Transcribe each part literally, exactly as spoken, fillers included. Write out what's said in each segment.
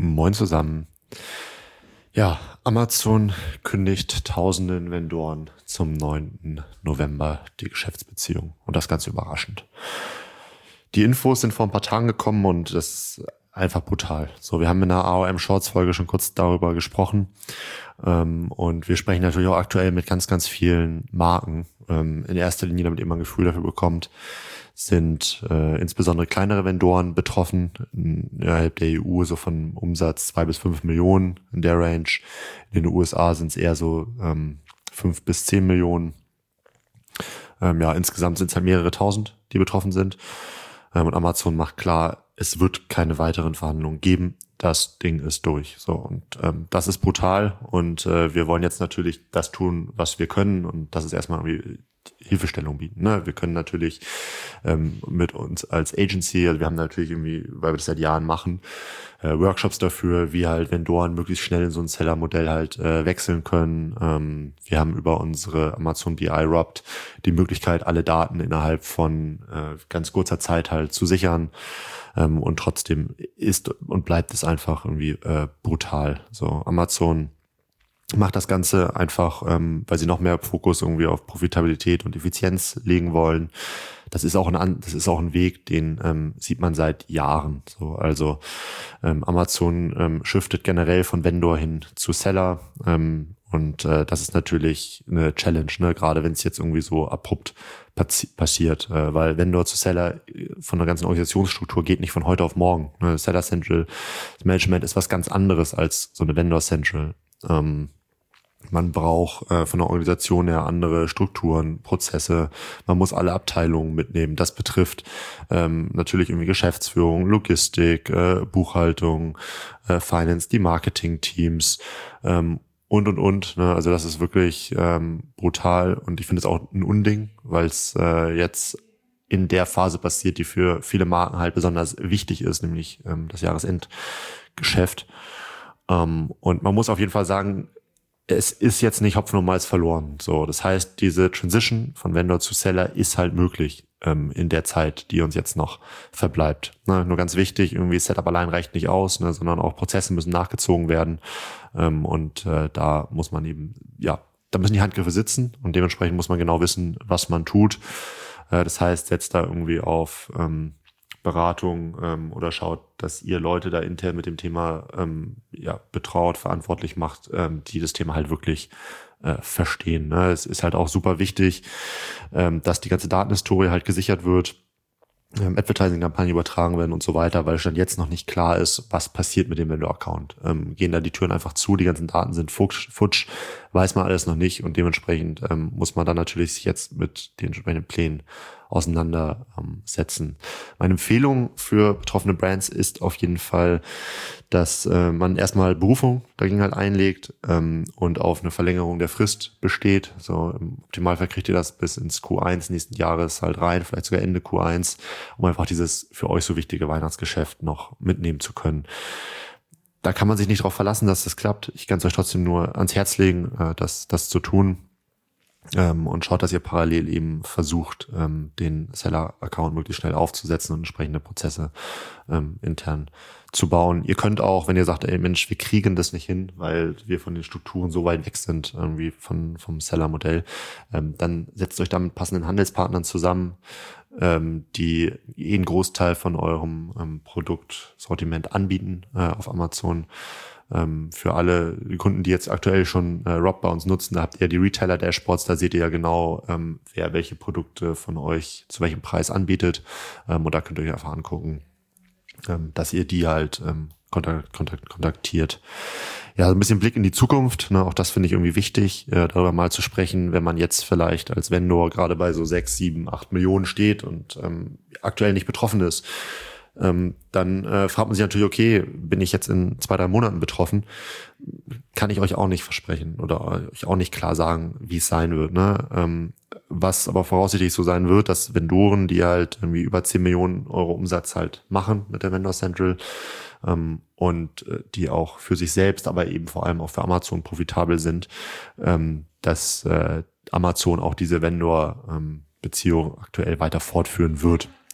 Moin zusammen. Ja, Amazon kündigt tausenden Vendoren zum neunten November die Geschäftsbeziehung und das ganz überraschend. Die Infos sind vor ein paar Tagen gekommen und das ist einfach brutal. So, wir haben in der A O M Shorts Folge schon kurz darüber gesprochen ähm, und wir sprechen natürlich auch aktuell mit ganz, ganz vielen Marken. Ähm, in erster Linie, damit ihr mal ein Gefühl dafür bekommt, sind äh, insbesondere kleinere Vendoren betroffen, innerhalb der E U so von Umsatz zwei bis fünf Millionen in der Range. In den U S A sind es eher so ähm, fünf bis zehn Millionen. Ähm, ja, insgesamt sind es halt mehrere tausend, die betroffen sind. Ähm, und Amazon macht klar, es wird keine weiteren Verhandlungen geben. Das Ding ist durch. So, und ähm, das ist brutal. Und äh, wir wollen jetzt natürlich das tun, was wir können. Und das ist erstmal irgendwie Hilfestellung bieten. Ne? Wir können natürlich ähm, mit uns als Agency, also wir haben natürlich irgendwie, weil wir das seit Jahren machen, äh, Workshops dafür, wie halt Vendoren möglichst schnell in so ein Seller-Modell halt äh, wechseln können. Ähm, wir haben über unsere Amazon B I Wrapped die Möglichkeit, alle Daten innerhalb von äh, ganz kurzer Zeit halt zu sichern. Ähm, und trotzdem ist und bleibt es einfach irgendwie äh, brutal. So, Amazon macht das Ganze einfach, ähm, weil sie noch mehr Fokus irgendwie auf Profitabilität und Effizienz legen wollen. Das ist auch ein, das ist auch ein Weg, den ähm, sieht man seit Jahren. So, also ähm, Amazon ähm, shiftet generell von Vendor hin zu Seller. Ähm, und äh, das ist natürlich eine Challenge, ne? Gerade wenn es jetzt irgendwie so abrupt passi- passiert, äh, weil Vendor zu Seller von der ganzen Organisationsstruktur geht nicht von heute auf morgen. Ne? Seller Central, das Management ist was ganz anderes als so eine Vendor Central. Ähm, man braucht äh, von der Organisation her andere Strukturen, Prozesse. Man muss alle Abteilungen mitnehmen. Das betrifft ähm, natürlich irgendwie Geschäftsführung, Logistik, äh, Buchhaltung, äh, Finance, die Marketing-Teams ähm, und, und, und. Ne? Also das ist wirklich ähm, brutal und ich finde es auch ein Unding, weil es äh, jetzt in der Phase passiert, die für viele Marken halt besonders wichtig ist, nämlich ähm, das Jahresendgeschäft. Ähm, und man muss auf jeden Fall sagen, es ist jetzt nicht Hopfen und Malz verloren. So, das heißt, diese Transition von Vendor zu Seller ist halt möglich ähm, in der Zeit, die uns jetzt noch verbleibt. Ne, nur ganz wichtig, irgendwie Setup allein reicht nicht aus, ne, sondern auch Prozesse müssen nachgezogen werden. Ähm, und äh, da muss man eben, ja, da müssen die Handgriffe sitzen und dementsprechend muss man genau wissen, was man tut. Äh, das heißt, setzt da irgendwie auf ähm, Beratung ähm, oder schaut, dass ihr Leute da intern mit dem Thema ähm, ja betraut, verantwortlich macht, ähm, die das Thema halt wirklich äh, verstehen. Ne? Es ist halt auch super wichtig, ähm, dass die ganze Datenhistorie halt gesichert wird, ähm, Advertising-Kampagnen übertragen werden und so weiter, weil schon jetzt noch nicht klar ist, was passiert mit dem Vendor-Account. Ähm, gehen da die Türen einfach zu, die ganzen Daten sind futsch, futsch weiß man alles noch nicht und dementsprechend ähm, muss man dann natürlich sich jetzt mit den entsprechenden Plänen auseinandersetzen. Meine Empfehlung für betroffene Brands ist auf jeden Fall, dass äh, man erstmal Berufung dagegen halt einlegt ähm, und auf eine Verlängerung der Frist besteht. So im Optimalfall kriegt ihr das bis ins Q eins nächsten Jahres halt rein, vielleicht sogar Ende Q eins, um einfach dieses für euch so wichtige Weihnachtsgeschäft noch mitnehmen zu können. Da kann man sich nicht darauf verlassen, dass das klappt. Ich kann es euch trotzdem nur ans Herz legen, äh, das, das zu tun. Ähm, und schaut, dass ihr parallel eben versucht, ähm, den Seller-Account möglichst schnell aufzusetzen und entsprechende Prozesse ähm, intern zu bauen. Ihr könnt auch, wenn ihr sagt, ey Mensch, wir kriegen das nicht hin, weil wir von den Strukturen so weit weg sind, irgendwie von vom Seller-Modell, ähm, dann setzt euch da mit passenden Handelspartnern zusammen, ähm, die eh einen Großteil von eurem ähm, Produktsortiment anbieten äh, auf Amazon. Ähm, für alle Kunden, die jetzt aktuell schon äh, Rob bei uns nutzen, da habt ihr die Retailer-Dashboards, da seht ihr ja genau, ähm, wer welche Produkte von euch zu welchem Preis anbietet. Ähm, und da könnt ihr euch einfach angucken, ähm, dass ihr die halt ähm, kontakt, kontakt, kontaktiert. Ja, so ein bisschen Blick in die Zukunft, ne, auch das finde ich irgendwie wichtig, äh, darüber mal zu sprechen, wenn man jetzt vielleicht als Vendor gerade bei so sechs, sieben, acht Millionen steht und ähm, aktuell nicht betroffen ist. Ähm, dann äh, fragt man sich natürlich, okay, bin ich jetzt in zwei, drei Monaten betroffen? Kann ich euch auch nicht versprechen oder euch auch nicht klar sagen, wie es sein wird. Ne? Ähm, was aber voraussichtlich so sein wird, dass Vendoren, die halt irgendwie über zehn Millionen Euro Umsatz halt machen mit der Vendor Central ähm, und äh, die auch für sich selbst, aber eben vor allem auch für Amazon profitabel sind, ähm, dass äh, Amazon auch diese Vendor-Beziehung aktuell weiter fortführen wird.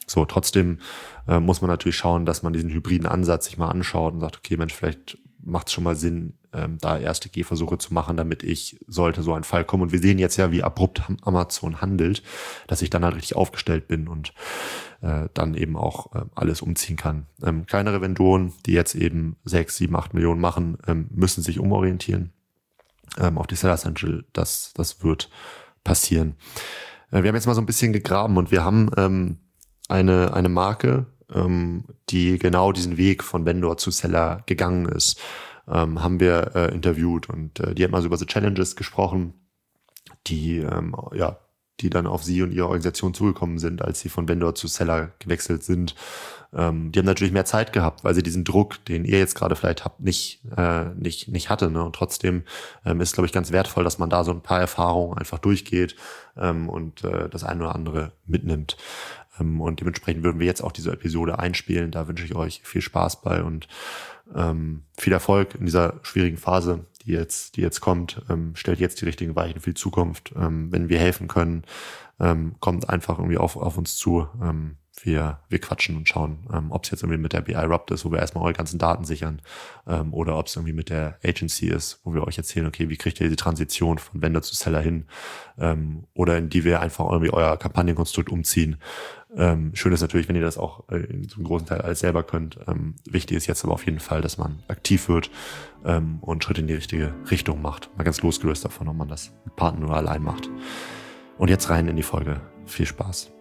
So, trotzdem äh, muss man natürlich schauen, dass man diesen hybriden Ansatz sich mal anschaut und sagt, okay, Mensch, vielleicht macht es schon mal Sinn, ähm, da erste Gehversuche zu machen, damit ich, sollte so ein Fall kommen. Und wir sehen jetzt ja, wie abrupt Amazon handelt, dass ich dann halt richtig aufgestellt bin und äh, dann eben auch äh, alles umziehen kann. Ähm, kleinere Vendoren, die jetzt eben sechs, sieben, acht Millionen machen, ähm, müssen sich umorientieren ähm, auf die Seller Central. Das, das wird passieren. Äh, wir haben jetzt mal so ein bisschen gegraben und wir haben ähm, eine, eine Marke, ähm, die genau diesen Weg von Vendor zu Seller gegangen ist, ähm, haben wir äh, interviewt und äh, die hat mal so über The Challenges gesprochen, die ähm, ja, die dann auf sie und ihre Organisation zugekommen sind, als sie von Vendor zu Seller gewechselt sind. Ähm, die haben natürlich mehr Zeit gehabt, weil sie diesen Druck, den ihr jetzt gerade vielleicht habt, nicht äh, nicht nicht hatte. Ne? Und trotzdem ähm, ist, glaube ich, ganz wertvoll, dass man da so ein paar Erfahrungen einfach durchgeht ähm, und äh, das eine oder andere mitnimmt. Ähm, und dementsprechend würden wir jetzt auch diese Episode einspielen. Da wünsche ich euch viel Spaß bei und ähm, viel Erfolg in dieser schwierigen Phase, die jetzt, die jetzt kommt. Ähm, stellt jetzt die richtigen Weichen für die Zukunft. Ähm, wenn wir helfen können, ähm, kommt einfach irgendwie auf, auf uns zu. Ähm, wir, wir quatschen und schauen, ähm, ob es jetzt irgendwie mit der B I Rupt ist, wo wir erstmal eure ganzen Daten sichern, ähm, oder ob es irgendwie mit der Agency ist, wo wir euch erzählen, okay, wie kriegt ihr die Transition von Vendor zu Seller hin, ähm, oder in die wir einfach irgendwie euer Kampagnenkonstrukt umziehen. Ähm, schön ist natürlich, wenn ihr das auch äh, in so einem großen Teil alles selber könnt. Ähm, wichtig ist jetzt aber auf jeden Fall, dass man aktiv wird ähm, und Schritte in die richtige Richtung macht. Mal ganz losgelöst davon, ob man das mit Partnern oder allein macht. Und jetzt rein in die Folge. Viel Spaß.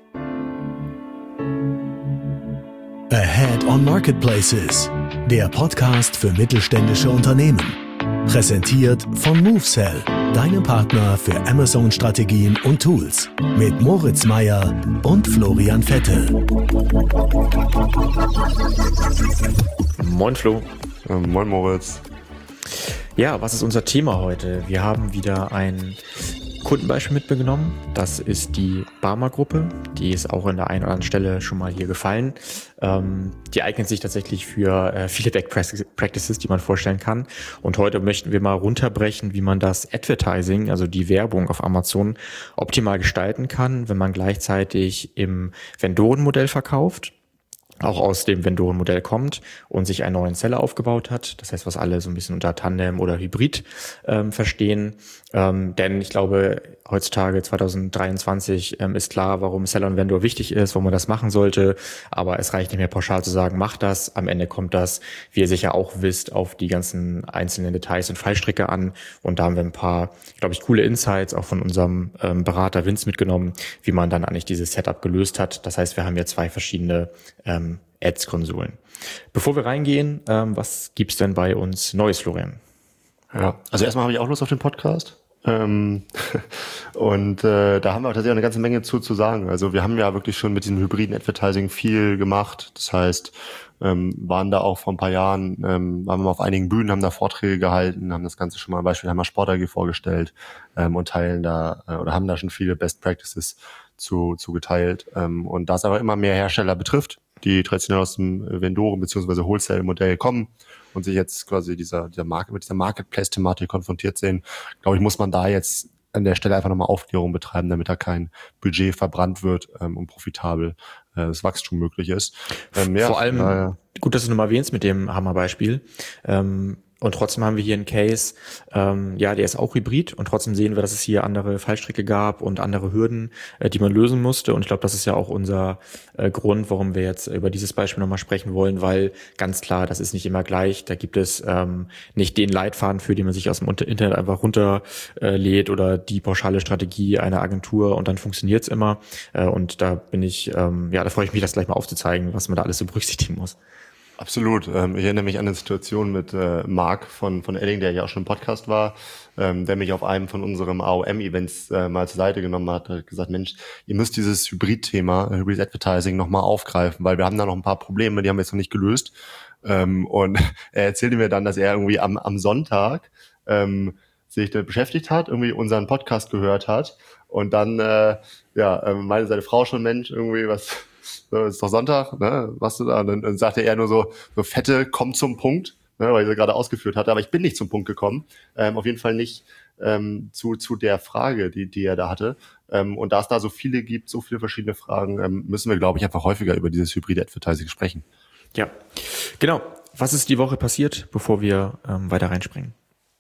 Ahead on Marketplaces, der Podcast für mittelständische Unternehmen. Präsentiert von MoveSell, deinem Partner für Amazon-Strategien und Tools. Mit Moritz Meyer und Florian Vettel. Moin Flo. Ähm, moin Moritz. Ja, was ist unser Thema heute? Wir haben wieder ein Kundenbeispiel mitgenommen. Das ist die Barmer-Gruppe. Die ist auch an der einen oder anderen Stelle schon mal hier gefallen. Ähm, die eignet sich tatsächlich für äh, viele Best Practices, die man vorstellen kann. Und heute möchten wir mal runterbrechen, wie man das Advertising, also die Werbung auf Amazon, optimal gestalten kann, wenn man gleichzeitig im Vendorenmodell verkauft, auch aus dem Vendorenmodell kommt und sich einen neuen Seller aufgebaut hat. Das heißt, was alle so ein bisschen unter Tandem oder Hybrid ähm, verstehen. Ähm, denn ich glaube, heutzutage zwanzig dreiundzwanzig ähm, ist klar, warum Seller und Vendor wichtig ist, warum man das machen sollte. Aber es reicht nicht mehr pauschal zu sagen, macht das. Am Ende kommt das, wie ihr sicher auch wisst, auf die ganzen einzelnen Details und Fallstricke an. Und da haben wir ein paar, glaube ich, coole Insights auch von unserem ähm, Berater Vince mitgenommen, wie man dann eigentlich dieses Setup gelöst hat. Das heißt, wir haben hier zwei verschiedene ähm, Ads-Konsolen. Bevor wir reingehen, ähm, was gibt's denn bei uns Neues, Florian? Ja, also erstmal habe ich auch Lust auf den Podcast. Ähm, und äh, da haben wir tatsächlich auch eine ganze Menge zu, zu sagen. Also wir haben ja wirklich schon mit diesem hybriden Advertising viel gemacht. Das heißt, ähm, waren da auch vor ein paar Jahren, ähm, waren wir auf einigen Bühnen, haben da Vorträge gehalten, haben das Ganze schon mal Beispiel Hammer Sport A G vorgestellt ähm, und teilen da äh, oder haben da schon viele Best Practices zu, zu geteilt. Ähm, und da es aber immer mehr Hersteller betrifft, die traditionell aus dem Vendoren- bzw. Wholesale-Modell kommen und sich jetzt quasi dieser, dieser Marke, mit dieser Marketplace-Thematik konfrontiert sehen, glaube ich, muss man da jetzt an der Stelle einfach nochmal Aufklärung betreiben, damit da kein Budget verbrannt wird ähm, und profitabel äh, das Wachstum möglich ist. Ähm, ja, Vor allem, daher, gut, dass du nochmal erwähnst mit dem Hammerbeispiel. Ähm, Und trotzdem haben wir hier einen Case, ähm, ja, der ist auch hybrid und trotzdem sehen wir, dass es hier andere Fallstricke gab und andere Hürden, äh, die man lösen musste. Und ich glaube, das ist ja auch unser äh, Grund, warum wir jetzt über dieses Beispiel nochmal sprechen wollen, weil ganz klar, das ist nicht immer gleich. Da gibt es ähm, nicht den Leitfaden, für den man sich aus dem Internet einfach runterlädt äh, oder die pauschale Strategie einer Agentur und dann funktioniert's immer. Äh, und da bin ich, ähm, ja, da freue ich mich, das gleich mal aufzuzeigen, was man da alles so berücksichtigen muss. Absolut. Ähm, ich erinnere mich an eine Situation mit äh, Marc von von Edding, der ja auch schon im Podcast war, ähm, der mich auf einem von unserem A O M-Events äh, mal zur Seite genommen hat, hat gesagt, Mensch, ihr müsst dieses Hybrid-Thema, Hybrid Advertising, nochmal aufgreifen, weil wir haben da noch ein paar Probleme, die haben wir jetzt noch nicht gelöst. Ähm, und er erzählte mir dann, dass er irgendwie am am Sonntag ähm, sich damit beschäftigt hat, irgendwie unseren Podcast gehört hat und dann äh, ja äh, meinte seine Frau schon, Mensch, irgendwie was so, ist doch Sonntag, ne? Was du da? Und dann, dann sagte er nur so, so fette, komm zum Punkt, ne? Weil ich so gerade ausgeführt hatte. Aber ich bin nicht zum Punkt gekommen. Ähm, auf jeden Fall nicht ähm, zu zu der Frage, die die er da hatte. Ähm, und da es da so viele gibt, so viele verschiedene Fragen, ähm, müssen wir, glaube ich, einfach häufiger über dieses hybride Advertising sprechen. Ja, genau. Was ist die Woche passiert, bevor wir ähm, weiter reinspringen?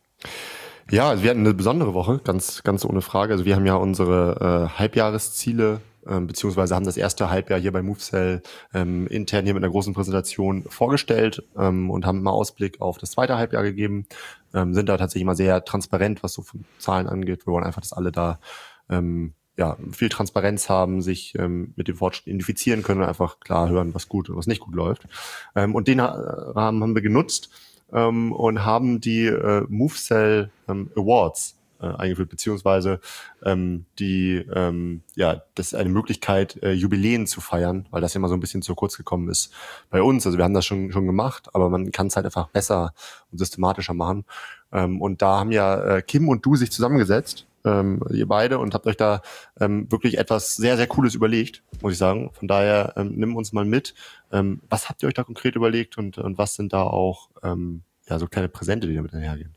Ja, also wir hatten eine besondere Woche, ganz ganz ohne Frage. Also wir haben ja unsere äh, Halbjahresziele, ähm, beziehungsweise haben das erste Halbjahr hier bei MoveSell ähm, intern hier mit einer großen Präsentation vorgestellt ähm, und haben mal Ausblick auf das zweite Halbjahr gegeben. Ähm, sind da tatsächlich mal sehr transparent, was so von Zahlen angeht. Wir wollen einfach, dass alle da ähm, ja viel Transparenz haben, sich ähm, mit dem Fortschritt identifizieren können und einfach klar hören, was gut und was nicht gut läuft. Ähm, und den Rahmen haben wir genutzt. Ähm, und haben die äh, MoveSell ähm, Awards äh, eingeführt, beziehungsweise ähm, die, ähm, ja, das ist eine Möglichkeit, äh, Jubiläen zu feiern, weil das ja immer so ein bisschen zu kurz gekommen ist bei uns. Also wir haben das schon schon gemacht, aber man kann es halt einfach besser und systematischer machen. Ähm, und da haben ja äh, Kim und du sich zusammengesetzt, ähm, ihr beide, und habt euch da ähm, wirklich etwas sehr, sehr Cooles überlegt, muss ich sagen. Von daher ähm, nimm uns mal mit. Ähm, was habt ihr euch da konkret überlegt und, und was sind da auch ähm, ja so kleine Präsente, die damit einhergehen?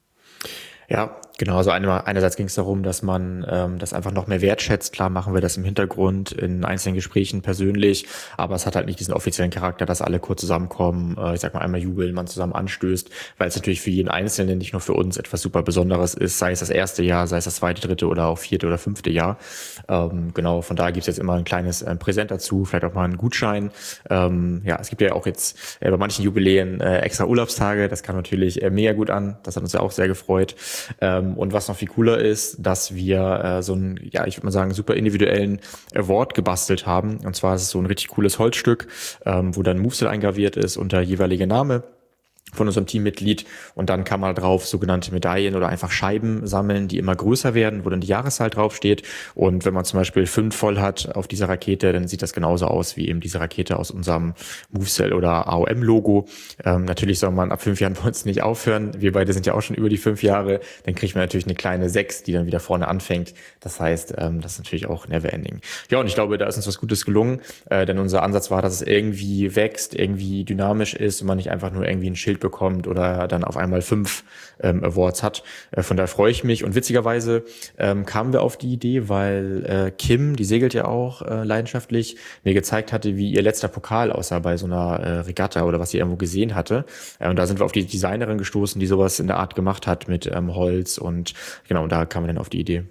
Ja, genau. Also eine, einerseits ging es darum, dass man ähm, das einfach noch mehr wertschätzt. Klar machen wir das im Hintergrund in einzelnen Gesprächen persönlich, aber es hat halt nicht diesen offiziellen Charakter, dass alle kurz zusammenkommen, äh, ich sag mal einmal jubeln, man zusammen anstößt, weil es natürlich für jeden Einzelnen, nicht nur für uns, etwas super Besonderes ist, sei es das erste Jahr, sei es das zweite, dritte oder auch vierte oder fünfte Jahr. Ähm, genau, von daher gibt es jetzt immer ein kleines äh, Präsent dazu, vielleicht auch mal einen Gutschein. Ähm, ja, es gibt ja auch jetzt äh, bei manchen Jubiläen äh, extra Urlaubstage, das kam natürlich äh, mega gut an, das hat uns ja auch sehr gefreut. Ähm, und was noch viel cooler ist, dass wir äh, so einen, ja, ich würde mal sagen, super individuellen Award gebastelt haben. Und zwar ist es so ein richtig cooles Holzstück, ähm, wo dann MoveSell eingraviert ist und der jeweilige Name von unserem Teammitglied, und dann kann man drauf sogenannte Medaillen oder einfach Scheiben sammeln, die immer größer werden, wo dann die Jahreszahl draufsteht. Und wenn man zum Beispiel fünf voll hat auf dieser Rakete, dann sieht das genauso aus wie eben diese Rakete aus unserem MoveSell oder A O M-Logo. Ähm, natürlich soll man ab fünf Jahren bei uns nicht aufhören. Wir beide sind ja auch schon über die fünf Jahre. Dann kriegt man natürlich eine kleine sechs, die dann wieder vorne anfängt. Das heißt, ähm, das ist natürlich auch never ending. Ja, und ich glaube, da ist uns was Gutes gelungen, äh, denn unser Ansatz war, dass es irgendwie wächst, irgendwie dynamisch ist und man nicht einfach nur irgendwie ein Schild bekommt oder dann auf einmal fünf ähm, Awards hat. Äh, von daher freue ich mich. Und witzigerweise ähm, kamen wir auf die Idee, weil äh, Kim, die segelt ja auch äh, leidenschaftlich, mir gezeigt hatte, wie ihr letzter Pokal aussah bei so einer äh, Regatta oder was sie irgendwo gesehen hatte. Äh, und da sind wir auf die Designerin gestoßen, die sowas in der Art gemacht hat mit ähm, Holz, und genau, und da kamen wir dann auf die Idee.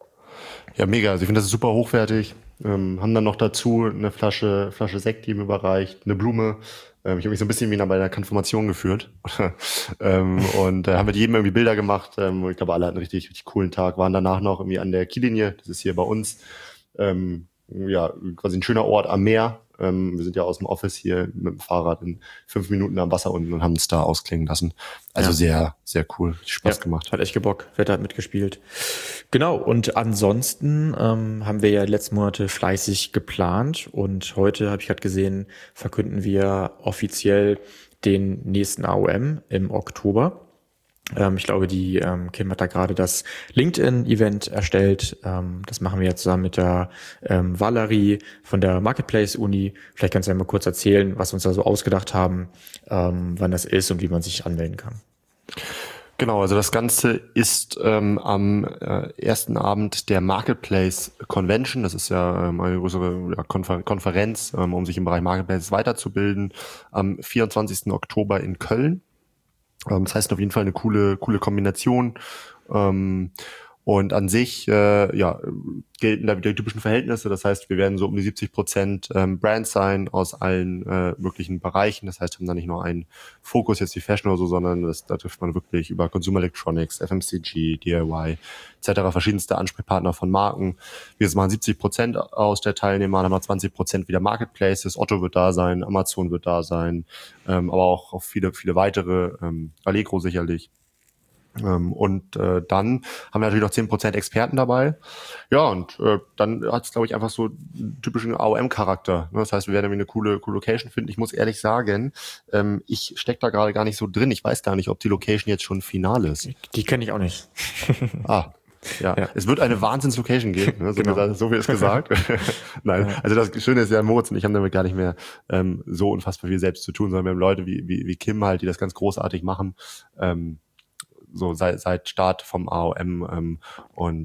Ja, mega. Also ich finde das ist super hochwertig. Ähm, haben dann noch dazu eine Flasche, Flasche Sekt, die ihm überreicht, eine Blume. Ähm, ich habe mich so ein bisschen wie bei einer Konfirmation geführt. ähm, und äh, haben mit jedem irgendwie Bilder gemacht. Ähm, ich glaube, alle hatten einen richtig, richtig coolen Tag. Waren danach noch irgendwie an der Kiellinie. Das ist hier bei uns. Ähm, ja, quasi ein schöner Ort am Meer. Ähm, wir sind ja aus dem Office hier mit dem Fahrrad in fünf Minuten am Wasser unten und haben es da ausklingen lassen. Also ja. sehr, sehr cool. Spaß ja, gemacht. Hat echt gebockt. Wetter hat mitgespielt. Genau. Und ansonsten ähm, haben wir ja letzten Monate fleißig geplant, und heute, habe ich gerade gesehen, verkünden wir offiziell den nächsten A O M im Oktober. Ähm, ich glaube, die ähm, Kim hat da gerade das LinkedIn-Event erstellt. Ähm, das machen wir ja zusammen mit der ähm, Valerie von der Marketplace-Uni. Vielleicht kannst du ja mal kurz erzählen, was wir uns da so ausgedacht haben, ähm, wann das ist und wie man sich anmelden kann. Genau, also das Ganze ist ähm, am äh, ersten Abend der Marketplace Convention. Das ist ja ähm, eine größere ja, Konfer- Konferenz, ähm, um sich im Bereich Marketplace weiterzubilden, am vierundzwanzigsten Oktober in Köln. Das heißt auf jeden Fall eine coole, coole Kombination. Ähm, und an sich, äh, ja, gelten da wieder die typischen Verhältnisse. Das heißt, wir werden so um die siebzig Prozent ähm, Brands sein aus allen äh, möglichen Bereichen. Das heißt, wir haben da nicht nur einen Fokus, jetzt die Fashion oder so, sondern das, da trifft man wirklich über Consumer Electronics, F M C G, D I Y et cetera, verschiedenste Ansprechpartner von Marken. Wir machen siebzig Prozent aus der Teilnehmer, dann haben wir zwanzig Prozent wieder Marketplaces. Otto wird da sein, Amazon wird da sein, ähm, aber auch, auch viele, viele weitere, ähm, Allegro sicherlich. Ähm, und äh, dann haben wir natürlich noch zehn Prozent Experten dabei. Ja, und äh, dann hat es, glaube ich, einfach so einen typischen A O M-Charakter. Ne? Das heißt, wir werden irgendwie eine coole, coole Location finden. Ich muss ehrlich sagen, ähm, ich stecke da gerade gar nicht so drin. Ich weiß gar nicht, ob die Location jetzt schon final ist. Die kenne ich auch nicht. ah, ja. ja. Es wird eine Wahnsinns-Location geben, ne? so, genau. gesagt, so wie es gesagt. Nein, ja. Also das Schöne ist ja, Moritz und ich haben damit gar nicht mehr ähm, so unfassbar viel selbst zu tun, sondern wir haben Leute wie, wie, wie Kim halt, die das ganz großartig machen. Ähm, so seit, seit Start vom A O M ähm, und äh,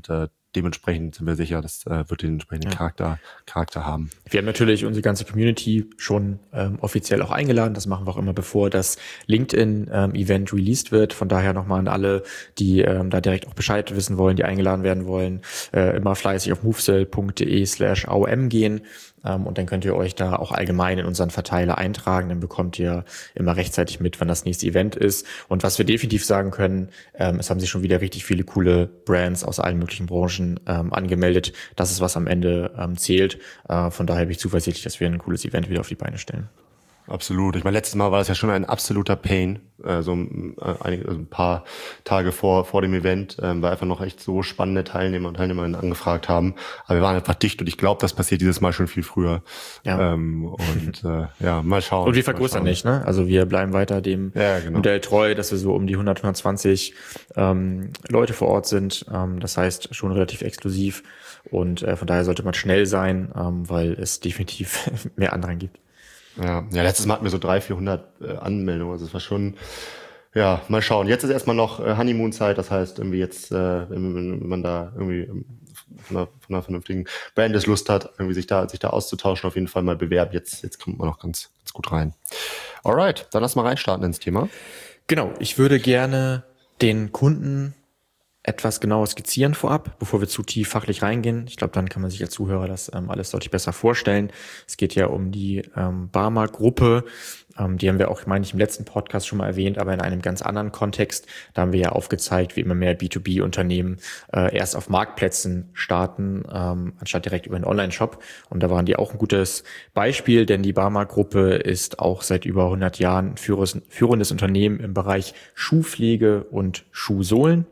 dementsprechend sind wir sicher, das äh, wird den entsprechenden Ja. Charakter, Charakter haben. Wir haben natürlich unsere ganze Community schon ähm, offiziell auch eingeladen. Das machen wir auch immer, bevor das LinkedIn-Event ähm, released wird. Von daher nochmal an alle, die ähm, da direkt auch Bescheid wissen wollen, die eingeladen werden wollen, äh, immer fleißig auf movesell.de slash AOM gehen. Ähm, und dann könnt ihr euch da auch allgemein in unseren Verteiler eintragen. Dann bekommt ihr immer rechtzeitig mit, wann das nächste Event ist. Und was wir definitiv sagen können, ähm, es haben sich schon wieder richtig viele coole Brands aus allen möglichen Branchen ähm, angemeldet. Das ist, was am Ende ähm, zählt. Äh, von daher bin ich zuversichtlich, dass wir ein cooles Event wieder auf die Beine stellen. Absolut. Ich meine, letztes Mal war das ja schon ein absoluter Pain. Äh, so ein, einige, also ein paar Tage vor vor dem Event, ähm, weil einfach noch echt so spannende Teilnehmer und Teilnehmerinnen angefragt haben. Aber wir waren einfach dicht und ich glaube, das passiert dieses Mal schon viel früher. Ja. Ähm, und äh, ja, mal schauen. Und wir vergrößern nicht, ne? Also wir bleiben weiter dem Ja, genau. Modell treu, dass wir so um die hundert, hundertzwanzig ähm, Leute vor Ort sind. Ähm, das heißt schon relativ exklusiv. Und äh, von daher sollte man schnell sein, ähm, weil es definitiv mehr Andrang gibt. Ja, ja, letztes Mal hatten wir so dreihundert, vierhundert äh, Anmeldungen, also es war schon, ja, mal schauen. Jetzt ist erstmal noch äh, Honeymoon-Zeit, das heißt irgendwie jetzt, äh, wenn, wenn man da irgendwie ähm, von einer, von einer vernünftigen Brand es Lust hat, irgendwie sich da sich da auszutauschen, auf jeden Fall mal bewerben. Jetzt jetzt kommt man noch ganz ganz gut rein. Alright, dann lass mal reinstarten ins Thema. Genau, ich würde gerne den Kunden etwas genauer skizzieren vorab, bevor wir zu tief fachlich reingehen. Ich glaube, dann kann man sich als Zuhörer das ähm, alles deutlich besser vorstellen. Es geht ja um die ähm, Barmer-Gruppe. Ähm, die haben wir auch, meine ich, im letzten Podcast schon mal erwähnt, aber in einem ganz anderen Kontext. Da haben wir ja aufgezeigt, wie immer mehr B zwei B-Unternehmen äh, erst auf Marktplätzen starten, ähm, anstatt direkt über einen Online-Shop. Und da waren die auch ein gutes Beispiel, denn die Barmer-Gruppe ist auch seit über hundert Jahren führendes, führendes Unternehmen im Bereich Schuhpflege und Schuhsohlen.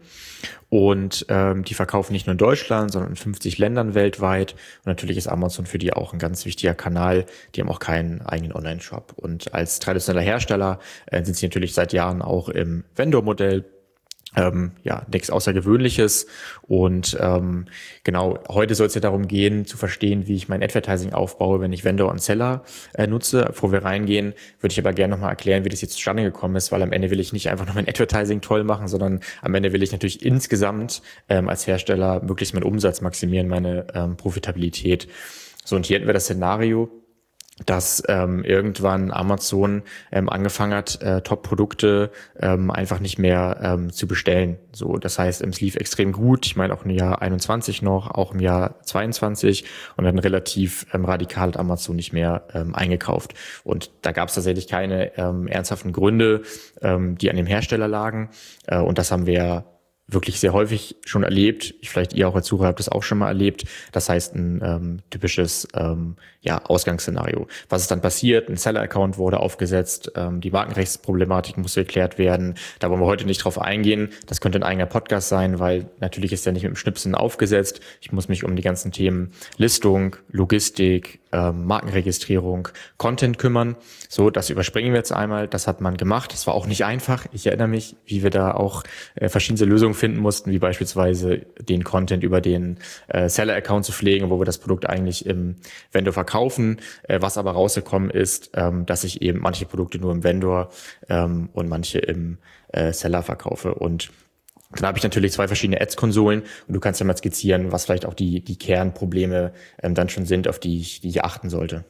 Und ähm, die verkaufen nicht nur in Deutschland, sondern in fünfzig Ländern weltweit. Und natürlich ist Amazon für die auch ein ganz wichtiger Kanal. Die haben auch keinen eigenen Online-Shop. Und als traditioneller Hersteller äh, sind sie natürlich seit Jahren auch im Vendor-Modell. Ähm, ja, nichts Außergewöhnliches. Und ähm, genau, heute soll es ja darum gehen, zu verstehen, wie ich mein Advertising aufbaue, wenn ich Vendor und Seller äh, nutze. Bevor wir reingehen, würde ich aber gerne nochmal erklären, wie das jetzt zustande gekommen ist, weil am Ende will ich nicht einfach nur mein Advertising toll machen, sondern am Ende will ich natürlich insgesamt ähm, als Hersteller möglichst meinen Umsatz maximieren, meine ähm, Profitabilität. So, und hier hätten wir das Szenario, dass ähm, irgendwann Amazon ähm, angefangen hat, äh, Top-Produkte ähm, einfach nicht mehr ähm, zu bestellen. So, das heißt, es lief extrem gut. Ich meine auch im Jahr einundzwanzig noch, auch im Jahr zweiundzwanzig und dann relativ ähm, radikal hat Amazon nicht mehr ähm, eingekauft. Und da gab es tatsächlich keine ähm, ernsthaften Gründe, ähm, die an dem Hersteller lagen. Äh, und das haben wir wirklich sehr häufig schon erlebt. Ich, vielleicht ihr auch als Zuhörer habt das auch schon mal erlebt. Das heißt, ein ähm, typisches ähm, ja, Ausgangsszenario. Was ist dann passiert? Ein Seller-Account wurde aufgesetzt, ähm, die Markenrechtsproblematik musste geklärt werden. Da wollen wir heute nicht drauf eingehen. Das könnte ein eigener Podcast sein, weil natürlich ist der nicht mit dem Schnipsen aufgesetzt. Ich muss mich um die ganzen Themen Listung, Logistik, ähm, Markenregistrierung, Content kümmern. So, das überspringen wir jetzt einmal. Das hat man gemacht. Das war auch nicht einfach. Ich erinnere mich, wie wir da auch äh, verschiedene Lösungen finden mussten, wie beispielsweise den Content über den äh, Seller-Account zu pflegen, wo wir das Produkt eigentlich im Vendor verkaufen. Äh, was aber rausgekommen ist, ähm, dass ich eben manche Produkte nur im Vendor ähm, und manche im äh, Seller verkaufe. Und dann habe ich natürlich zwei verschiedene Ads-Konsolen und du kannst ja mal skizzieren, was vielleicht auch die die Kernprobleme ähm, dann schon sind, auf die ich, die ich achten sollte.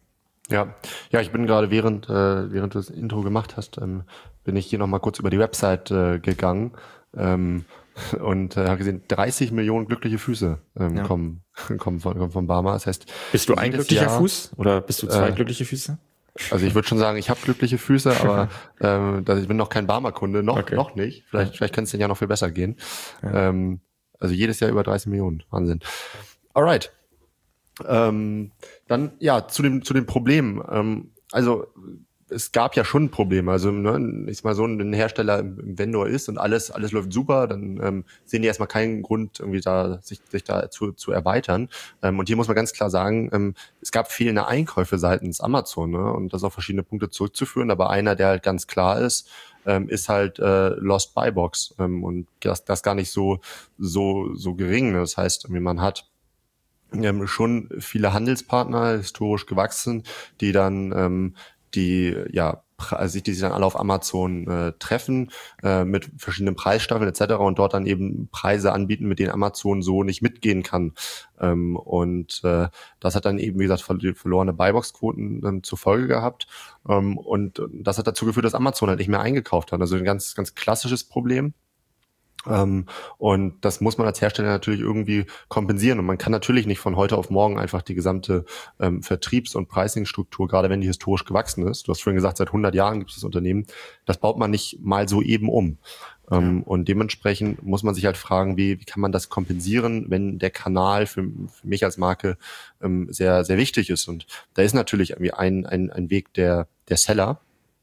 Ja, ja, ich bin gerade während äh, während du das Intro gemacht hast, ähm, bin ich hier noch mal kurz über die Website äh, gegangen. Ähm, und äh, habe gesehen, dreißig Millionen glückliche Füße ähm, ja. kommen, kommen von, kommen von Barmer. Das heißt, bist du ein glücklicher Jahr, Fuß oder bist du zwei äh, glückliche Füße? Also ich würde schon sagen, ich habe glückliche Füße, aber ähm, ich bin noch kein Barmer-Kunde, noch okay. noch nicht. Vielleicht vielleicht kann es ja noch viel besser gehen. Ja. Ähm, also jedes Jahr über dreißig Millionen, Wahnsinn. Alright. Ähm, dann ja zu dem zu den Problemen. Ähm, also es gab ja schon Probleme. Also ne, ich sag mal so, ein Hersteller im, im Vendor ist und alles alles läuft super, dann ähm, sehen die erstmal keinen Grund, irgendwie da sich sich da zu zu erweitern. Ähm, und hier muss man ganz klar sagen, ähm, es gab fehlende Einkäufe seitens Amazon, ne, und das auf verschiedene Punkte zurückzuführen. Aber einer, der halt ganz klar ist, ähm, ist halt äh, Lost Buy Box ähm, und das das gar nicht so so so gering. Das heißt, man hat ähm, schon viele Handelspartner historisch gewachsen, die dann ähm, die ja also die sich dann alle auf Amazon äh, treffen, äh, mit verschiedenen Preisstaffeln et cetera und dort dann eben Preise anbieten, mit denen Amazon so nicht mitgehen kann. Ähm, und äh, das hat dann eben, wie gesagt, verlorene Buybox-Quoten ähm, zur Folge gehabt. Ähm, und das hat dazu geführt, dass Amazon halt nicht mehr eingekauft hat. Also ein ganz, ganz klassisches Problem. Ähm, und das muss man als Hersteller natürlich irgendwie kompensieren. Und man kann natürlich nicht von heute auf morgen einfach die gesamte ähm, Vertriebs- und Pricing-Struktur, gerade wenn die historisch gewachsen ist, du hast vorhin gesagt, seit hundert Jahren gibt es das Unternehmen, das baut man nicht mal so eben um. Ähm, ja. Und dementsprechend muss man sich halt fragen, wie, wie kann man das kompensieren, wenn der Kanal für, für mich als Marke ähm, sehr, sehr wichtig ist. Und da ist natürlich irgendwie ein, ein, ein Weg der, der Seller.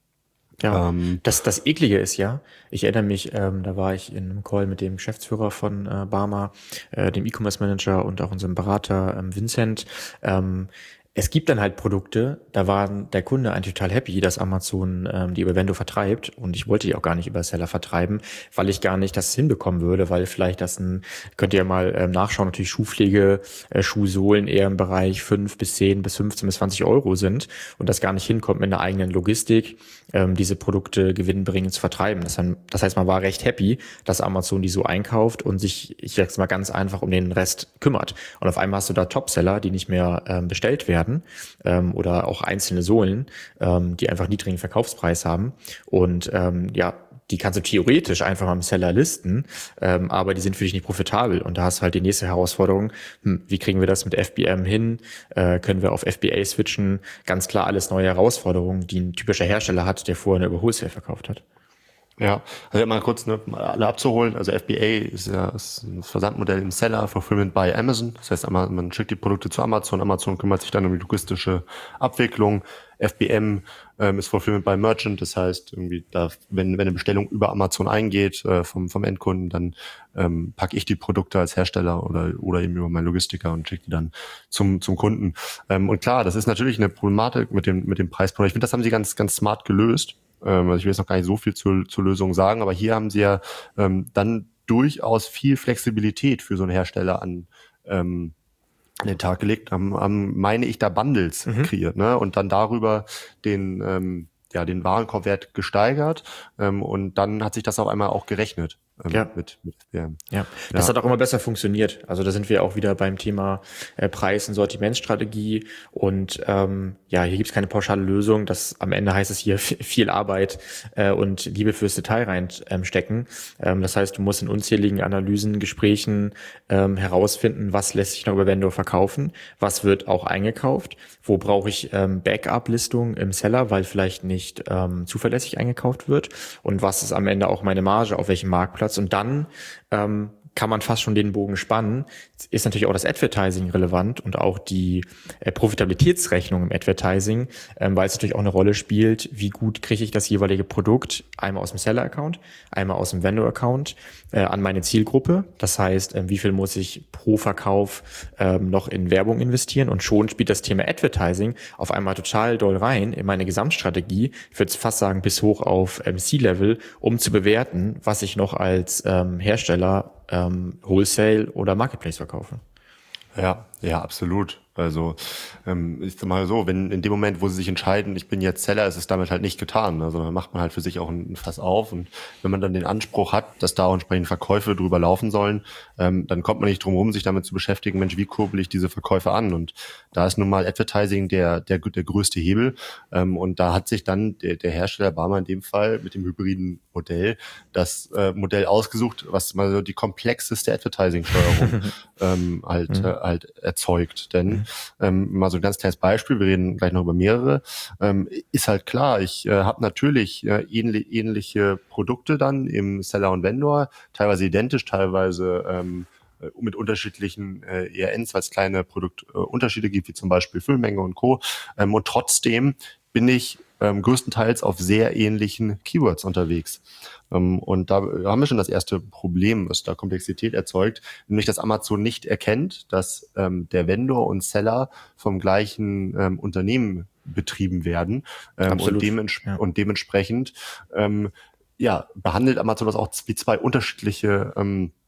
Ja, ähm, das, das Eklige ist ja, ich erinnere mich, ähm, da war ich in einem Call mit dem Geschäftsführer von äh, Barmer, äh, dem E-Commerce Manager und auch unserem Berater ähm, Vincent. Ähm, es gibt dann halt Produkte, da war der Kunde eigentlich total happy, dass Amazon ähm, die über Vendo vertreibt und ich wollte die auch gar nicht über Seller vertreiben, weil ich gar nicht das hinbekommen würde, weil vielleicht das ein, könnt ihr mal ähm, nachschauen, natürlich Schuhpflege, äh, Schuhsohlen eher im Bereich fünf bis zehn bis fünfzehn bis zwanzig Euro sind und das gar nicht hinkommt mit einer eigenen Logistik, ähm, diese Produkte gewinnbringend zu vertreiben. Das, dann, das heißt, man war recht happy, dass Amazon die so einkauft und sich, ich sag's mal ganz einfach, um den Rest kümmert. Und auf einmal hast du da Topseller, die nicht mehr ähm, bestellt werden, Ähm, oder auch einzelne Sohlen, ähm, die einfach niedrigen Verkaufspreis haben und ähm, ja, die kannst du theoretisch einfach mal im Seller listen, ähm, aber die sind für dich nicht profitabel und da hast du halt die nächste Herausforderung, hm, wie kriegen wir das mit F B M hin, äh, können wir auf F B A switchen, ganz klar alles neue Herausforderungen, die ein typischer Hersteller hat, der vorher über Wholesale verkauft hat. Ja, also mal kurz ne, alle abzuholen. Also F B A ist ja ist ein Versandmodell im Seller, Fulfillment by Amazon. Das heißt, man schickt die Produkte zu Amazon, Amazon kümmert sich dann um die logistische Abwicklung. F B M ähm, ist Fulfillment by Merchant, das heißt, irgendwie da, wenn wenn eine Bestellung über Amazon eingeht äh, vom vom Endkunden, dann ähm, packe ich die Produkte als Hersteller oder oder eben über meinen Logistiker und schicke die dann zum zum Kunden. Ähm, und klar, das ist natürlich eine Problematik mit dem mit dem Preispunkt. Ich finde, das haben sie ganz ganz smart gelöst. Also ich will jetzt noch gar nicht so viel zur, zur Lösung sagen, aber hier haben sie ja ähm, dann durchaus viel Flexibilität für so einen Hersteller an, ähm, an den Tag gelegt, haben, haben meine ich, da Bundles mhm. kreiert, ne? Und dann darüber den, ähm, ja, den Warenkorbwert gesteigert ähm, und dann hat sich das auf einmal auch gerechnet. Ähm, ja. mit, mit ja. ja, das ja. hat auch immer besser funktioniert. Also da sind wir auch wieder beim Thema äh, Preis- und Sortimentsstrategie und ähm, ja, hier gibt's keine pauschale Lösung. Das am Ende heißt es hier viel Arbeit äh, und Liebe fürs Detail reinstecken. Ähm, das heißt, du musst in unzähligen Analysen, Gesprächen ähm, herausfinden, was lässt sich noch über Vendor verkaufen, was wird auch eingekauft, wo brauche ich ähm, Backup-Listung im Seller, weil vielleicht nicht ähm, zuverlässig eingekauft wird und was ist am Ende auch meine Marge, auf welchem Marktplatz. Und dann ähm, kann man fast schon den Bogen spannen. Ist natürlich auch das Advertising relevant und auch die äh, Profitabilitätsrechnung im Advertising, ähm, weil es natürlich auch eine Rolle spielt, wie gut kriege ich das jeweilige Produkt einmal aus dem Seller-Account, einmal aus dem Vendor-Account äh, an meine Zielgruppe. Das heißt, ähm, wie viel muss ich pro Verkauf ähm, noch in Werbung investieren und schon spielt das Thema Advertising auf einmal total doll rein in meine Gesamtstrategie. Ich würde fast sagen bis hoch auf ähm, C-Level, um zu bewerten, was ich noch als ähm, Hersteller ähm, Wholesale oder Marketplace verkaufe. Ja, ja, absolut. Also ähm, ist mal so, wenn in dem Moment, wo sie sich entscheiden, ich bin jetzt Seller, ist es damit halt nicht getan, ne? Sondern macht man halt für sich auch ein Fass auf und wenn man dann den Anspruch hat, dass da auch entsprechend Verkäufe drüber laufen sollen, ähm, dann kommt man nicht drum herum, sich damit zu beschäftigen, Mensch, wie kurbel ich diese Verkäufe an? Und da ist nun mal Advertising der der der größte Hebel ähm, und da hat sich dann der, der Hersteller Barmer in dem Fall mit dem hybriden Modell das äh, Modell ausgesucht, was mal so die komplexeste Advertising-Steuerung ähm, halt mhm. äh, halt erzeugt, denn mhm. Ähm, mal so ein ganz kleines Beispiel, wir reden gleich noch über mehrere, ähm, ist halt klar, ich äh, habe natürlich äh, ähnlich, ähnliche Produkte dann im Seller und Vendor, teilweise identisch, teilweise ähm, mit unterschiedlichen äh, E R Ns, weil es kleine Produktunterschiede äh, gibt, wie zum Beispiel Füllmenge und Co. Ähm, und trotzdem bin ich ähm, größtenteils auf sehr ähnlichen Keywords unterwegs. Um, und da haben wir schon das erste Problem, was da Komplexität erzeugt, nämlich dass Amazon nicht erkennt, dass ähm, der Vendor und Seller vom gleichen ähm, Unternehmen betrieben werden ähm, und, dements- ja. und dementsprechend ähm, ja behandelt Amazon das auch wie zwei unterschiedliche ähm,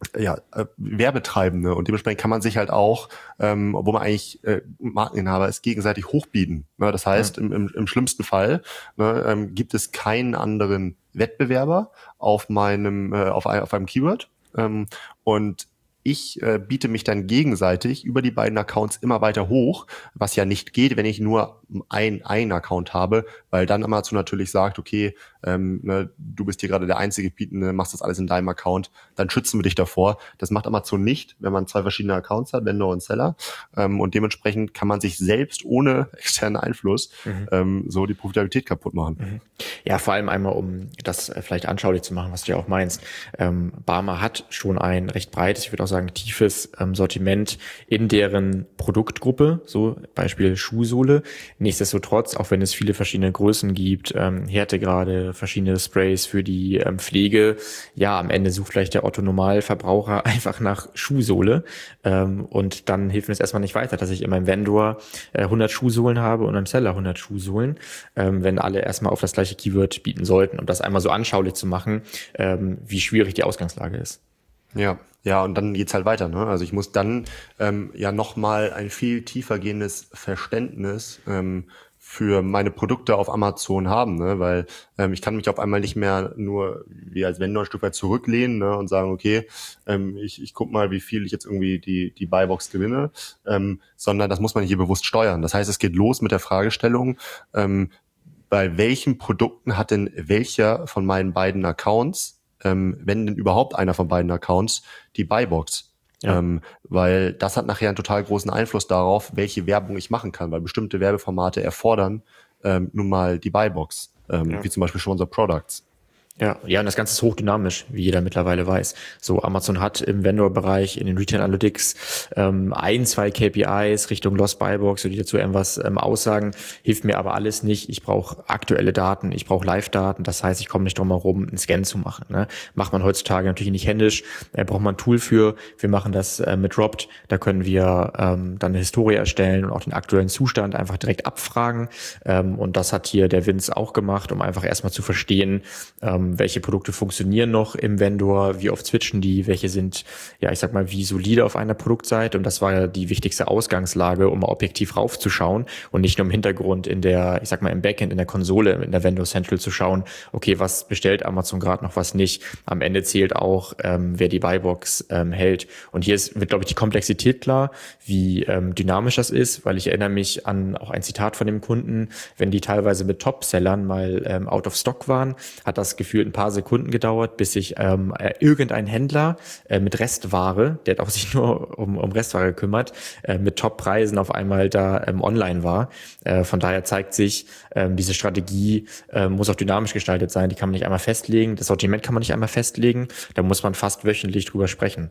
ja, äh, Werbetreibende und dementsprechend kann man sich halt auch, ähm, obwohl man eigentlich äh, Markeninhaber ist, gegenseitig hochbieten. Ne? Das heißt, Ja. im, im, im schlimmsten Fall ne, ähm, gibt es keinen anderen Wettbewerber auf meinem, äh, auf, ein, auf einem Keyword ähm, und ich äh, biete mich dann gegenseitig über die beiden Accounts immer weiter hoch, was ja nicht geht, wenn ich nur ein, einen Account habe, weil dann Amazon natürlich sagt, okay, ähm, ne, du bist hier gerade der einzige Bietende, machst das alles in deinem Account, dann schützen wir dich davor. Das macht Amazon nicht, wenn man zwei verschiedene Accounts hat, Vendor und Seller. Ähm, und dementsprechend kann man sich selbst ohne externen Einfluss Mhm. ähm, so die Profitabilität kaputt machen. Mhm. Ja, vor allem einmal, um das vielleicht anschaulich zu machen, was du ja auch meinst. Ähm, Barmer hat schon ein recht breites, ich würde auch sagen tiefes ähm, Sortiment in deren Produktgruppe, so Beispiel Schuhsohle. Nichtsdestotrotz, auch wenn es viele verschiedene Größen gibt, ähm, Härtegrade, verschiedene Sprays für die ähm, Pflege, ja, am Ende sucht vielleicht der Otto-Normalverbraucher einfach nach Schuhsohle ähm, und dann hilft mir es erstmal nicht weiter, dass ich in meinem Vendor äh, hundert Schuhsohlen habe und im Seller hundert Schuhsohlen, ähm, wenn alle erstmal auf das gleiche Keyword bieten sollten, um das einmal so anschaulich zu machen, ähm, wie schwierig die Ausgangslage ist. Ja, ja, und dann geht's halt weiter, ne? Also ich muss dann ähm, ja nochmal ein viel tiefer gehendes Verständnis ähm, für meine Produkte auf Amazon haben, ne? Weil ähm, ich kann mich auf einmal nicht mehr nur wie als Vendor ein Stück weit zurücklehnen, ne? Und sagen, okay, ähm, ich, ich guck mal, wie viel ich jetzt irgendwie die die Buybox gewinne, ähm, sondern das muss man hier bewusst steuern. Das heißt, es geht los mit der Fragestellung, ähm, bei welchen Produkten hat denn welcher von meinen beiden Accounts, ähm, wenn denn überhaupt einer von beiden Accounts, die Buybox? Ja. Ähm, weil das hat nachher einen total großen Einfluss darauf, welche Werbung ich machen kann, weil bestimmte Werbeformate erfordern ähm, nun mal die Buybox, ähm, Ja. wie zum Beispiel Sponsor Products. Ja, ja, und das Ganze ist hochdynamisch, wie jeder mittlerweile weiß. So, Amazon hat im Vendor-Bereich, in den Retail Analytics ähm, ein, zwei K P Is Richtung Lost Buybox, die dazu irgendwas ähm, aussagen, hilft mir aber alles nicht. Ich brauche aktuelle Daten, ich brauche Live-Daten, das heißt, ich komme nicht drum herum, einen Scan zu machen. Ne? Macht man heutzutage natürlich nicht händisch, da braucht man ein Tool für. Wir machen das äh, mit Dropped, da können wir ähm, dann eine Historie erstellen und auch den aktuellen Zustand einfach direkt abfragen. Ähm, und das hat hier der Vince auch gemacht, um einfach erstmal zu verstehen, ähm, welche Produkte funktionieren noch im Vendor, wie oft switchen die, welche sind, ja, ich sag mal, wie solide auf einer Produktseite. Und das war ja die wichtigste Ausgangslage, um mal objektiv raufzuschauen und nicht nur im Hintergrund in der, ich sag mal, im Backend, in der Konsole, in der Vendor Central zu schauen, okay, was bestellt Amazon gerade noch, was nicht. Am Ende zählt auch, ähm, wer die Buybox ähm, hält. Und hier ist, wird, glaube ich, die Komplexität klar, wie ähm, dynamisch das ist, weil ich erinnere mich an auch ein Zitat von dem Kunden, wenn die teilweise mit Top-Sellern mal ähm, out of stock waren, hat das Gefühl ein paar Sekunden gedauert, bis sich ähm, irgendein Händler äh, mit Restware, der hat auch sich nur um, um Restware gekümmert, äh, mit Top-Preisen auf einmal da ähm, online war. Äh, von daher zeigt sich, ähm, diese Strategie äh, muss auch dynamisch gestaltet sein. Die kann man nicht einmal festlegen. Das Sortiment kann man nicht einmal festlegen. Da muss man fast wöchentlich drüber sprechen.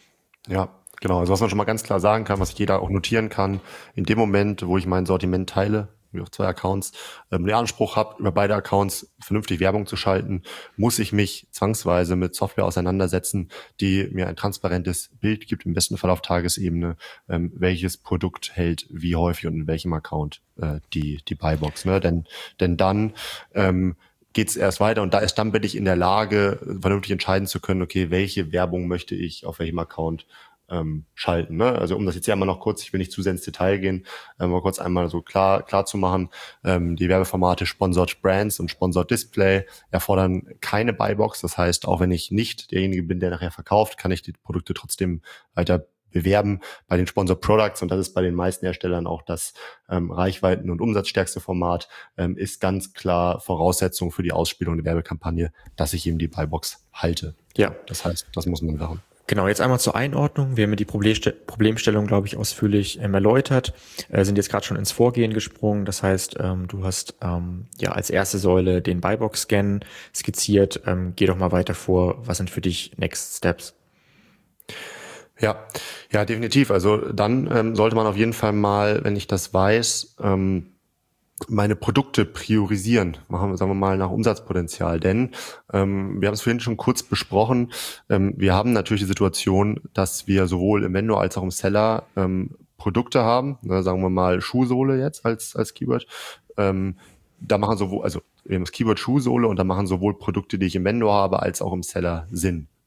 Ja, genau. Also was man schon mal ganz klar sagen kann, was sich jeder auch notieren kann, in dem Moment, wo ich mein Sortiment teile, wie auf zwei Accounts, ähm, den Anspruch habe, über beide Accounts vernünftig Werbung zu schalten, muss ich mich zwangsweise mit Software auseinandersetzen, die mir ein transparentes Bild gibt, im besten Fall auf Tagesebene, ähm, welches Produkt hält wie häufig und in welchem Account äh, die die Buybox. Ne? Denn denn dann ähm, geht's erst weiter und da ist dann bin ich in der Lage, vernünftig entscheiden zu können, okay, welche Werbung möchte ich auf welchem Account ähm, schalten. Ne? Also um das jetzt ja mal noch kurz, ich will nicht zu sehr ins Detail gehen, äh, mal kurz einmal so klar klar zu machen, ähm, die Werbeformate Sponsored Brands und Sponsored Display erfordern keine Buybox. Das heißt, auch wenn ich nicht derjenige bin, der nachher verkauft, kann ich die Produkte trotzdem weiter bewerben. Bei den Sponsor Products, und das ist bei den meisten Herstellern auch das ähm, reichweiten- und umsatzstärkste Format, ähm, ist ganz klar Voraussetzung für die Ausspielung der Werbekampagne, dass ich eben die Buybox halte. Ja. Das heißt, das muss man machen. Genau, jetzt einmal zur Einordnung. Wir haben die Problemstellung, glaube ich, ausführlich ähm, erläutert, äh, sind jetzt gerade schon ins Vorgehen gesprungen. Das heißt, ähm, du hast ähm, ja als erste Säule den Buybox-Scan skizziert. Ähm, geh doch mal weiter vor. Was sind für dich Next Steps? Ja, ja, definitiv. Also dann ähm, sollte man auf jeden Fall mal, wenn ich das weiß, ähm, meine Produkte priorisieren, machen wir, sagen wir mal, nach Umsatzpotenzial. Denn ähm, wir haben es vorhin schon kurz besprochen, ähm, wir haben natürlich die Situation, dass wir sowohl im Vendor als auch im Seller ähm, Produkte haben, ne, sagen wir mal Schuhsohle jetzt als als Keyword. Ähm, da machen sowohl, also wir haben das Keyword Schuhsohle und da machen sowohl Produkte, die ich im Vendor habe, als auch im Seller Sinn.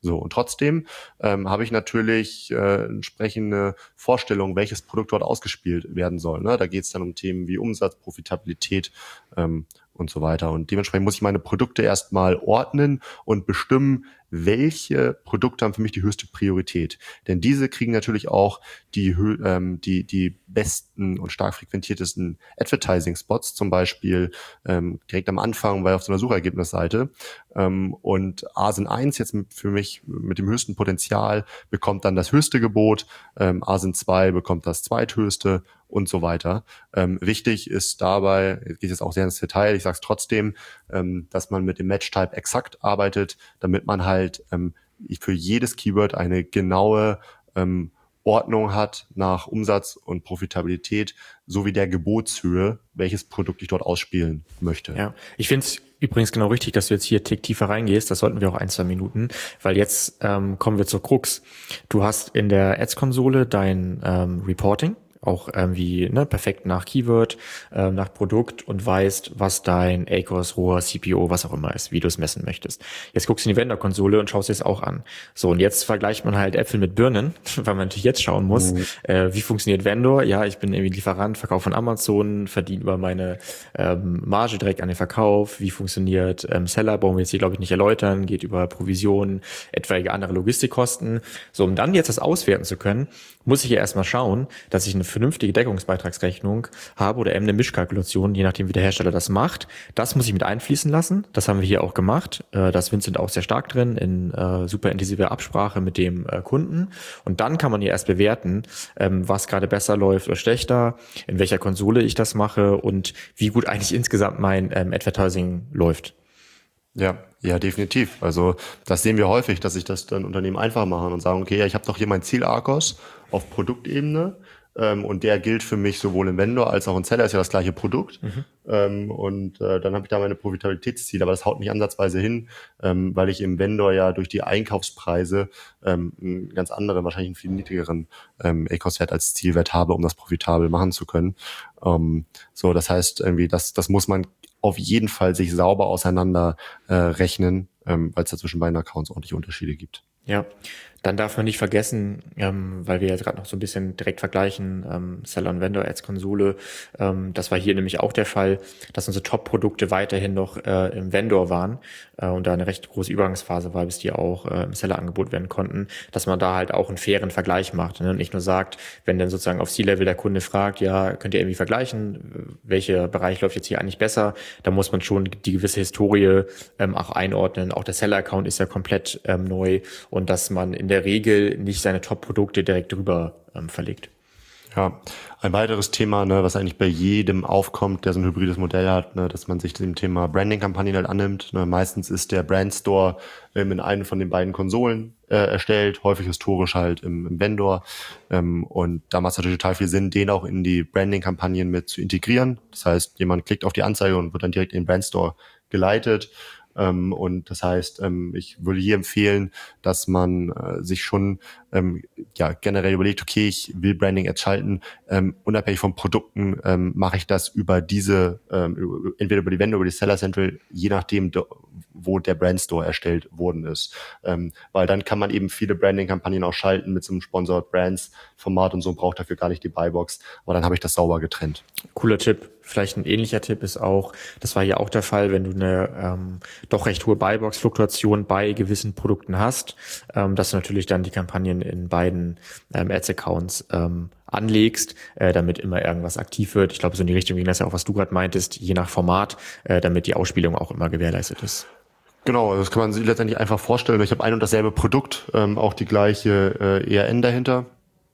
So, und trotzdem ähm, habe ich natürlich äh, entsprechende Vorstellungen, welches Produkt dort ausgespielt werden soll. Ne? Da geht es dann um Themen wie Umsatz, Profitabilität ähm, und so weiter. Und dementsprechend muss ich meine Produkte erstmal ordnen und bestimmen, welche Produkte haben für mich die höchste Priorität. Denn diese kriegen natürlich auch die, ähm, die, die besten und stark frequentiertesten Advertising-Spots, zum Beispiel ähm, direkt am Anfang bei auf so einer Suchergebnisseite. Ähm, und A S I N eins jetzt für mich mit dem höchsten Potenzial bekommt dann das höchste Gebot, ähm, A S I N zwei bekommt das zweithöchste und so weiter. Ähm, wichtig ist dabei, geht jetzt auch sehr ins Detail, ich sage es trotzdem, ähm, dass man mit dem Match-Type exakt arbeitet, damit man halt ähm, für jedes Keyword eine genaue ähm, Ordnung hat nach Umsatz und Profitabilität sowie der Gebotshöhe, welches Produkt ich dort ausspielen möchte. Ja, ich finde es übrigens genau richtig, dass du jetzt hier einen Tick tiefer reingehst. Das sollten wir auch ein, zwei Minuten, weil jetzt ähm, kommen wir zur Krux. Du hast in der Ads-Konsole dein ähm, Reporting, auch ähm, wie ne, perfekt nach Keyword, ähm, nach Produkt und weißt, was dein A C O S, R O A, C P O, was auch immer ist, wie du es messen möchtest. Jetzt guckst du in die Vendor-Konsole und schaust dir es auch an. So, und jetzt vergleicht man halt Äpfel mit Birnen, weil man natürlich jetzt schauen muss, mhm. äh, wie funktioniert Vendor? Ja, ich bin irgendwie Lieferant, Verkauf von Amazon, verdiene über meine ähm, Marge direkt an den Verkauf. Wie funktioniert ähm, Seller? Brauchen wir jetzt hier, glaube ich, nicht erläutern. Geht über Provisionen, etwaige andere Logistikkosten. So, um dann jetzt das auswerten zu können, muss ich ja erstmal schauen, dass ich eine vernünftige Deckungsbeitragsrechnung habe oder eben eine Mischkalkulation, je nachdem wie der Hersteller das macht. Das muss ich mit einfließen lassen. Das haben wir hier auch gemacht. Da ist Vincent auch sehr stark drin in äh, super intensiver Absprache mit dem äh, Kunden. Und dann kann man ja erst bewerten, ähm, was gerade besser läuft oder schlechter, in welcher Konsole ich das mache und wie gut eigentlich insgesamt mein ähm, Advertising läuft. Ja, ja, definitiv. Also das sehen wir häufig, dass sich das dann Unternehmen einfach machen und sagen, okay, ja, ich habe doch hier mein Ziel-A C O S auf Produktebene ähm, und der gilt für mich sowohl im Vendor als auch im Seller, ist ja das gleiche Produkt. Mhm. Ähm, und äh, dann habe ich da meine Profitabilitätsziele, aber das haut nicht ansatzweise hin, ähm, weil ich im Vendor ja durch die Einkaufspreise ähm, einen ganz anderen, wahrscheinlich einen viel niedrigeren ähm, A C O S-Wert als Zielwert habe, um das profitabel machen zu können. Ähm, so, das heißt irgendwie, das, das muss man auf jeden Fall sich sauber auseinander äh, rechnen, ähm, weil es da zwischen beiden Accounts ordentliche Unterschiede gibt. Ja, dann darf man nicht vergessen, ähm, weil wir jetzt gerade noch so ein bisschen direkt vergleichen, ähm, Seller und Vendor Ads Konsole, ähm, das war hier nämlich auch der Fall, dass unsere Top-Produkte weiterhin noch äh, im Vendor waren äh, und da eine recht große Übergangsphase war, bis die auch äh, im Seller angeboten werden konnten, dass man da halt auch einen fairen Vergleich macht, ne? Und nicht nur sagt, wenn dann sozusagen auf C-Level der Kunde fragt, ja, könnt ihr irgendwie vergleichen, welcher Bereich läuft jetzt hier eigentlich besser, da muss man schon die gewisse Historie ähm, auch einordnen, auch der Seller-Account ist ja komplett ähm, neu und dass man in der Regel nicht seine Top-Produkte direkt drüber ähm, verlegt. Ja, ein weiteres Thema, ne, was eigentlich bei jedem aufkommt, der so ein hybrides Modell hat, ne, dass man sich dem Thema Branding-Kampagnen halt annimmt. Ne. Meistens ist der Brandstore ähm, in einer von den beiden Konsolen äh, erstellt, häufig historisch halt im, im Vendor. Ähm, und da macht es natürlich total viel Sinn, den auch in die Branding-Kampagnen mit zu integrieren. Das heißt, jemand klickt auf die Anzeige und wird dann direkt in den Brandstore geleitet. Ähm, und das heißt, ähm, ich würde hier empfehlen, dass man äh, sich schon ähm, ja generell überlegt, okay, ich will Branding Ads schalten, ähm, unabhängig von Produkten ähm, mache ich das über diese, ähm, entweder über die Vendor, über die Seller Central, je nachdem, do, wo der Brandstore erstellt worden ist. Ähm, weil dann kann man eben viele Branding-Kampagnen auch schalten mit so einem Sponsored Brands Format und so, braucht dafür gar nicht die Buybox, aber dann habe ich das sauber getrennt. Cooler Tipp. Vielleicht ein ähnlicher Tipp ist auch, das war hier auch der Fall, wenn du eine ähm, doch recht hohe Buybox-Fluktuation bei gewissen Produkten hast, ähm, dass du natürlich dann die Kampagnen in beiden ähm, Ads-Accounts ähm, anlegst, äh, damit immer irgendwas aktiv wird. Ich glaube, so in die Richtung ging das ja auch, was du gerade meintest, je nach Format, äh, damit die Ausspielung auch immer gewährleistet ist. Genau, das kann man sich letztendlich einfach vorstellen. Ich habe ein und dasselbe Produkt, ähm, auch die gleiche äh, E R N dahinter.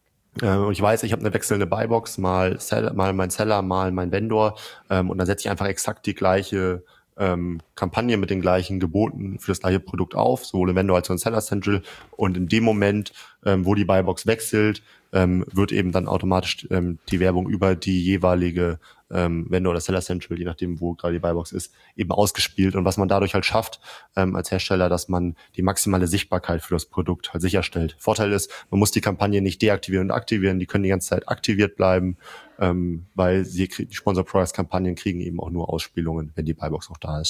Und ich weiß, ich habe eine wechselnde Buybox, mal Seller, mal mein Seller, mal mein Vendor. Und dann setze ich einfach exakt die gleiche ähm, Kampagne mit den gleichen Geboten für das gleiche Produkt auf, sowohl im Vendor als auch im Seller Central. Und in dem Moment, ähm, wo die Buybox wechselt, ähm, wird eben dann automatisch ähm, die Werbung über die jeweilige ähm, Vendor oder Seller Central, je nachdem, wo gerade die Buybox ist, eben ausgespielt. Und was man dadurch halt schafft ähm, als Hersteller, dass man die maximale Sichtbarkeit für das Produkt halt sicherstellt. Vorteil ist, man muss die Kampagne nicht deaktivieren und aktivieren, die können die ganze Zeit aktiviert bleiben, ähm, weil sie, die Sponsor Products Kampagnen kriegen eben auch nur Ausspielungen, wenn die Buybox auch da ist.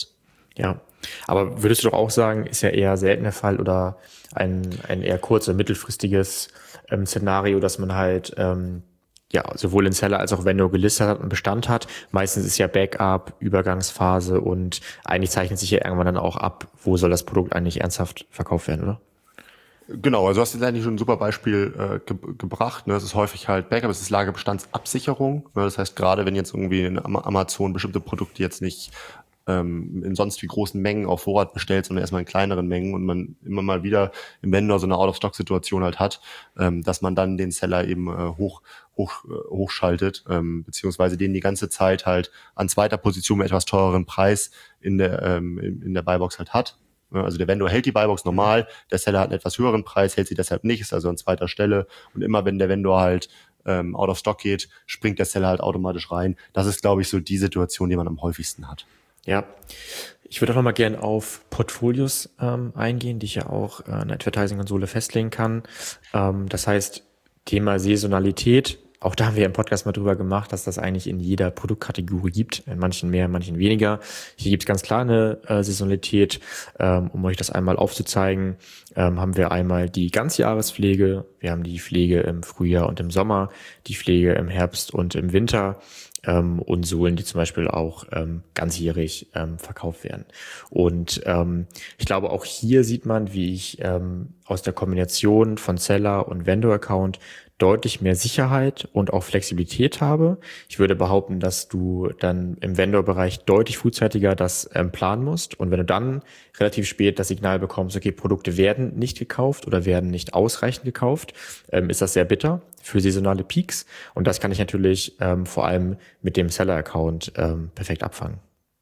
Ja, aber würdest du doch auch sagen, ist ja eher selten der Fall oder ein, ein eher kurzer, mittelfristiges ähm, Szenario, dass man halt ähm, ja sowohl in Seller als auch Vendor gelistet hat und Bestand hat. Meistens ist ja Backup, Übergangsphase und eigentlich zeichnet sich ja irgendwann dann auch ab, wo soll das Produkt eigentlich ernsthaft verkauft werden, oder? Genau, also du hast jetzt eigentlich schon ein super Beispiel äh, ge gebracht. Ne? Das ist häufig halt Backup, es ist Lagerbestandsabsicherung. Ne? Das heißt, gerade wenn jetzt irgendwie in Amazon bestimmte Produkte jetzt nicht ähm, in sonst wie großen Mengen auf Vorrat bestellt, sondern erstmal in kleineren Mengen und man immer mal wieder im Vendor so eine Out-of-Stock-Situation halt hat, ähm, dass man dann den Seller eben äh, hoch hoch äh, hochschaltet, ähm, beziehungsweise den die ganze Zeit halt an zweiter Position mit etwas teureren Preis in der ähm, in, in der Buybox halt hat. Also der Vendor hält die Buybox normal, der Seller hat einen etwas höheren Preis, hält sie deshalb nicht, ist also an zweiter Stelle. Und immer wenn der Vendor halt ähm, out of stock geht, springt der Seller halt automatisch rein. Das ist, glaube ich, so die Situation, die man am häufigsten hat. Ja, ich würde auch nochmal gerne auf Portfolios ähm, eingehen, die ich ja auch äh, in der Advertising-Konsole festlegen kann. Ähm, das heißt, Thema Saisonalität. Auch da haben wir im Podcast mal drüber gemacht, dass das eigentlich in jeder Produktkategorie gibt, in manchen mehr, in manchen weniger. Hier gibt es ganz klar eine äh, Saisonalität. Ähm, um euch das einmal aufzuzeigen, ähm, haben wir einmal die Ganzjahrespflege, wir haben die Pflege im Frühjahr und im Sommer, die Pflege im Herbst und im Winter ähm, und Sohlen, die zum Beispiel auch ähm, ganzjährig ähm, verkauft werden. Und ähm, ich glaube, auch hier sieht man, wie ich ähm, aus der Kombination von Seller und Vendor-Account deutlich mehr Sicherheit und auch Flexibilität habe. Ich würde behaupten, dass du dann im Vendor-Bereich deutlich frühzeitiger das ähm, planen musst. Und wenn du dann relativ spät das Signal bekommst, okay, Produkte werden nicht gekauft oder werden nicht ausreichend gekauft, ähm, ist das sehr bitter für saisonale Peaks. Und das kann ich natürlich ähm, vor allem mit dem Seller-Account ähm, perfekt abfangen.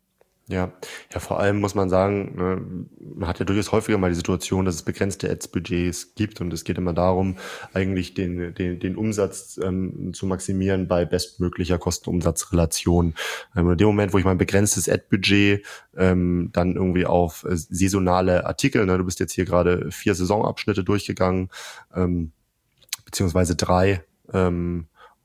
Ja, ja, vor allem muss man sagen, ne, man hat ja durchaus häufiger mal die Situation, dass es begrenzte Ads-Budgets gibt und es geht immer darum, eigentlich den den den Umsatz ähm, zu maximieren bei bestmöglicher Kosten-Umsatz-Relation. Ähm, in dem Moment, wo ich mein begrenztes Ad-Budget ähm, dann irgendwie auf äh, saisonale Artikel, ne, du bist jetzt hier gerade vier Saisonabschnitte durchgegangen, ähm, beziehungsweise drei, ähm,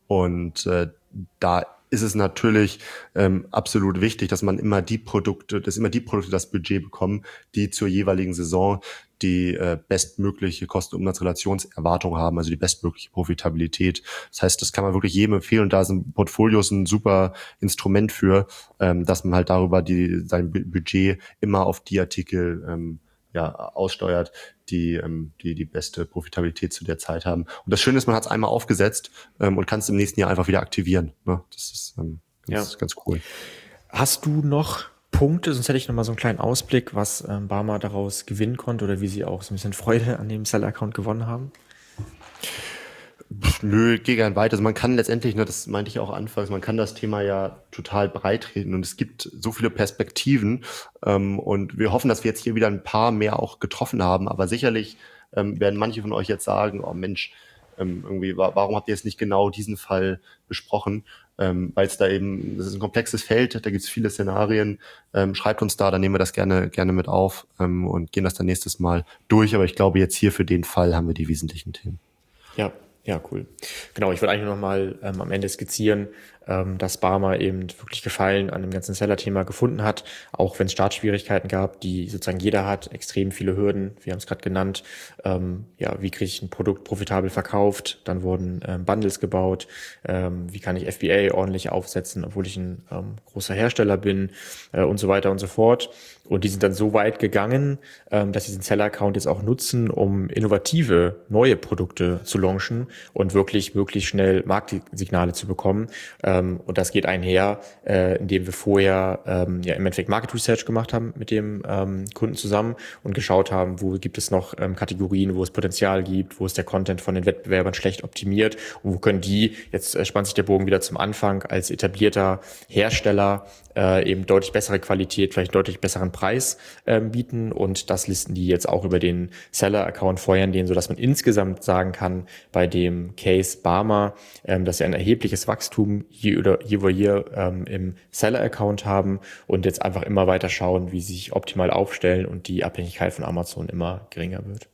und äh, da ist es natürlich ähm, absolut wichtig, dass man immer die Produkte, dass immer die Produkte das Budget bekommen, die zur jeweiligen Saison die äh, bestmögliche Kosten-Umsatz-Relationserwartung haben, also die bestmögliche Profitabilität. Das heißt, das kann man wirklich jedem empfehlen und da sind Portfolios ein super Instrument für, ähm, dass man halt darüber die sein Budget immer auf die Artikel ähm, ja aussteuert, die ähm, die die beste Profitabilität zu der Zeit haben. Und das Schöne ist, man hat es einmal aufgesetzt ähm, und kann es im nächsten Jahr einfach wieder aktivieren. Ne? Das ist ähm, ganz, ja. ganz cool. Hast du noch Punkte, sonst hätte ich noch mal so einen kleinen Ausblick, was ähm, Barmer daraus gewinnen konnte oder wie sie auch so ein bisschen Freude an dem Seller-Account gewonnen haben? Nö, geh gern weiter. Also man kann letztendlich, ne, das meinte ich auch anfangs, man kann das Thema ja total breit reden und es gibt so viele Perspektiven ähm, und wir hoffen, dass wir jetzt hier wieder ein paar mehr auch getroffen haben, aber sicherlich ähm, werden manche von euch jetzt sagen, oh Mensch, ähm, irgendwie, wa- warum habt ihr jetzt nicht genau diesen Fall besprochen? Ähm, weil es da eben, das ist ein komplexes Feld, da gibt es viele Szenarien. Ähm, schreibt uns da, dann nehmen wir das gerne gerne mit auf ähm, und gehen das dann nächstes Mal durch, aber ich glaube, jetzt hier für den Fall haben wir die wesentlichen Themen. Ja. Ja, cool. Genau, ich wollte eigentlich noch mal ähm, am Ende skizzieren, ähm, dass Barmer eben wirklich Gefallen an dem ganzen Seller-Thema gefunden hat, auch wenn es Startschwierigkeiten gab, die sozusagen jeder hat, extrem viele Hürden, wir haben es gerade genannt. Ähm, ja, wie kriege ich ein Produkt profitabel verkauft? Dann wurden ähm, Bundles gebaut. Ähm, wie kann ich F B A ordentlich aufsetzen, obwohl ich ein ähm, großer Hersteller bin äh, und so weiter und so fort. Und die sind dann so weit gegangen, ähm, dass sie diesen Seller-Account jetzt auch nutzen, um innovative, neue Produkte zu launchen und wirklich möglichst schnell Marktsignale zu bekommen. Ähm, und das geht einher, äh, indem wir vorher ähm, ja im Endeffekt Market Research gemacht haben mit dem ähm, Kunden zusammen und geschaut haben, wo gibt es noch ähm, Kategorien, wo es Potenzial gibt, wo ist der Content von den Wettbewerbern schlecht optimiert und wo können die, jetzt äh, spannt sich der Bogen wieder zum Anfang, als etablierter Hersteller äh, eben deutlich bessere Qualität, vielleicht deutlich besseren Preis ähm, bieten und das listen die jetzt auch über den Seller-Account feuern den, sodass man insgesamt sagen kann, bei dem Case Barmer, ähm, dass sie ein erhebliches Wachstum je oder year over year ähm, im Seller-Account haben und jetzt einfach immer weiter schauen, wie sie sich optimal aufstellen und die Abhängigkeit von Amazon immer geringer wird.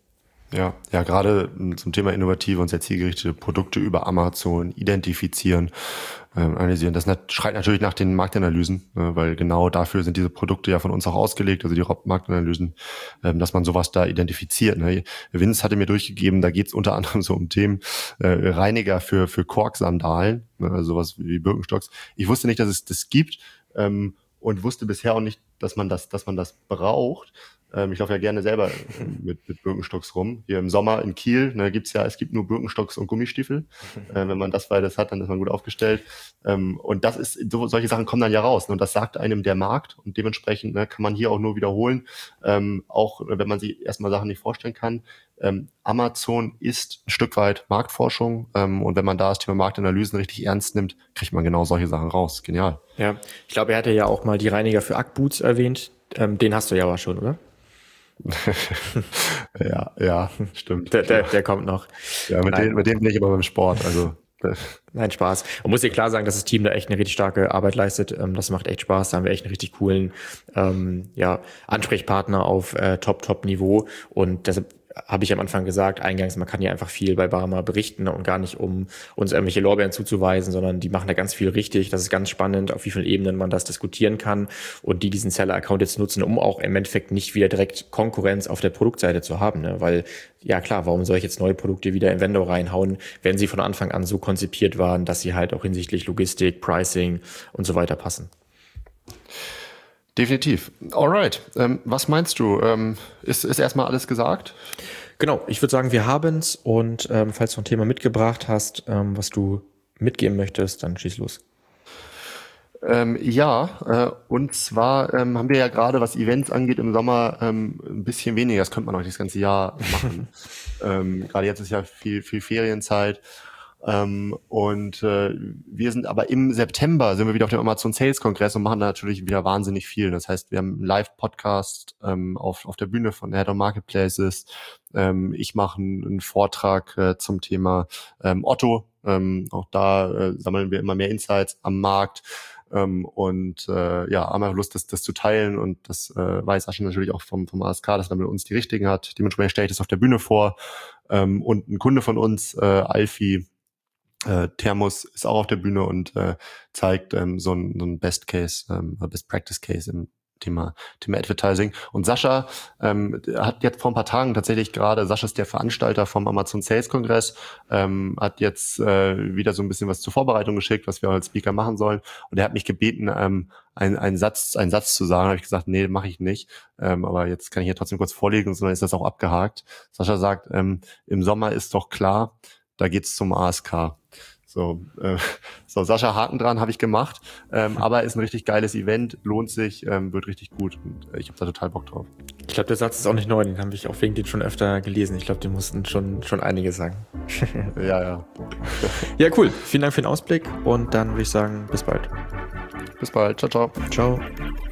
Ja, ja, gerade zum Thema innovative und sehr zielgerichtete Produkte über Amazon identifizieren, ähm, analysieren. Das nat- schreit natürlich nach den Marktanalysen, äh, weil genau dafür sind diese Produkte ja von uns auch ausgelegt, also die Marktanalysen, ähm, dass man sowas da identifiziert. Ne? Vince hatte mir durchgegeben, da geht's unter anderem so um Themen äh, Reiniger für für Korksandalen, ne? Also sowas wie Birkenstocks. Ich wusste nicht, dass es das gibt, ähm, und wusste bisher auch nicht, dass man das, dass man das braucht. Ähm, ich laufe ja gerne selber mit, mit Birkenstocks rum. Hier im Sommer in Kiel, ne, gibt's ja, es gibt nur Birkenstocks und Gummistiefel. Äh, wenn man das beides hat, dann ist man gut aufgestellt. Ähm, und das ist, so, solche Sachen kommen dann ja raus. Ne, und das sagt einem der Markt. Und dementsprechend ne, kann man hier auch nur wiederholen, ähm, auch wenn man sich erstmal Sachen nicht vorstellen kann. Ähm, Amazon ist ein Stück weit Marktforschung. Ähm, und wenn man da das Thema Marktanalysen richtig ernst nimmt, kriegt man genau solche Sachen raus. Genial. Ja, ich glaube, er hatte ja auch mal die Reiniger für Ackboots erwähnt. Ähm, den hast du ja aber schon, oder? ja, ja, stimmt. Der, der, der kommt noch. Ja, mit dem, mit dem bin ich aber beim Sport, also. Nein, Spaß. Man muss dir klar sagen, dass das Team da echt eine richtig starke Arbeit leistet. Das macht echt Spaß. Da haben wir echt einen richtig coolen ähm, ja, Ansprechpartner auf äh, Top-Top-Niveau. Und deshalb habe ich am Anfang gesagt, eingangs, man kann hier einfach viel bei Barmer berichten und gar nicht, um uns irgendwelche Lorbeeren zuzuweisen, sondern die machen da ganz viel richtig. Das ist ganz spannend, auf wie vielen Ebenen man das diskutieren kann und die diesen Seller-Account jetzt nutzen, um auch im Endeffekt nicht wieder direkt Konkurrenz auf der Produktseite zu haben. Ne? Weil, ja klar, warum soll ich jetzt neue Produkte wieder in Vendor reinhauen, wenn sie von Anfang an so konzipiert waren, dass sie halt auch hinsichtlich Logistik, Pricing und so weiter passen. Definitiv. Alright. Ähm, was meinst du? Ähm, ist, ist erstmal alles gesagt? Genau, ich würde sagen, wir haben's und ähm, falls du ein Thema mitgebracht hast, ähm, was du mitgeben möchtest, dann schieß los. Ähm, ja, äh, und zwar ähm, haben wir ja gerade, was Events angeht, im Sommer ähm, ein bisschen weniger. Das könnte man auch nicht das ganze Jahr machen. ähm, gerade jetzt ist ja viel, viel Ferienzeit. Ähm, und äh, wir sind aber im September sind wir wieder auf dem Amazon Sales Kongress und machen da natürlich wieder wahnsinnig viel. Das heißt, wir haben einen Live-Podcast ähm, auf auf der Bühne von Head of Marketplaces. Ähm, ich mache einen, einen Vortrag äh, zum Thema ähm, Otto. Ähm, auch da äh, sammeln wir immer mehr Insights am Markt. Ähm, und äh, ja, haben wir Lust, das, das zu teilen, und das äh, weiß Sascha natürlich auch vom, vom A S K, dass er mit uns die richtigen hat. Dementsprechend stelle ich das auf der Bühne vor. Ähm, und ein Kunde von uns, äh, Alfie Äh, Thermos, ist auch auf der Bühne und äh, zeigt ähm, so ein, so ein Best Case, ähm, Best Practice Case im Thema Thema Advertising. Und Sascha ähm, hat jetzt vor ein paar Tagen tatsächlich gerade, Sascha ist der Veranstalter vom Amazon Sales Kongress, ähm, hat jetzt äh, wieder so ein bisschen was zur Vorbereitung geschickt, was wir als Speaker machen sollen. Und er hat mich gebeten, ähm, einen, einen Satz, einen Satz zu sagen. Da habe ich gesagt, nee, mache ich nicht. Ähm, aber jetzt kann ich hier trotzdem kurz vorlegen, und dann ist das auch abgehakt. Sascha sagt, ähm, im Sommer ist doch klar, da geht's zum A S K. So, äh, so Sascha, Haken dran, habe ich gemacht. Ähm, aber ist ein richtig geiles Event, lohnt sich, ähm, wird richtig gut. Und äh, ich habe da total Bock drauf. Ich glaube, der Satz ist auch nicht neu, den habe ich auf LinkedIn schon öfter gelesen. Ich glaube, den mussten schon schon einige sagen. ja, ja. Ja, cool. Vielen Dank für den Ausblick und dann würde ich sagen, bis bald. Bis bald. Ciao, ciao. Ciao.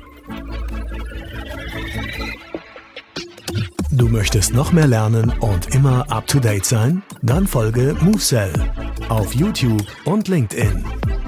Du möchtest noch mehr lernen und immer up to date sein? Dann folge MoveSell auf YouTube und LinkedIn.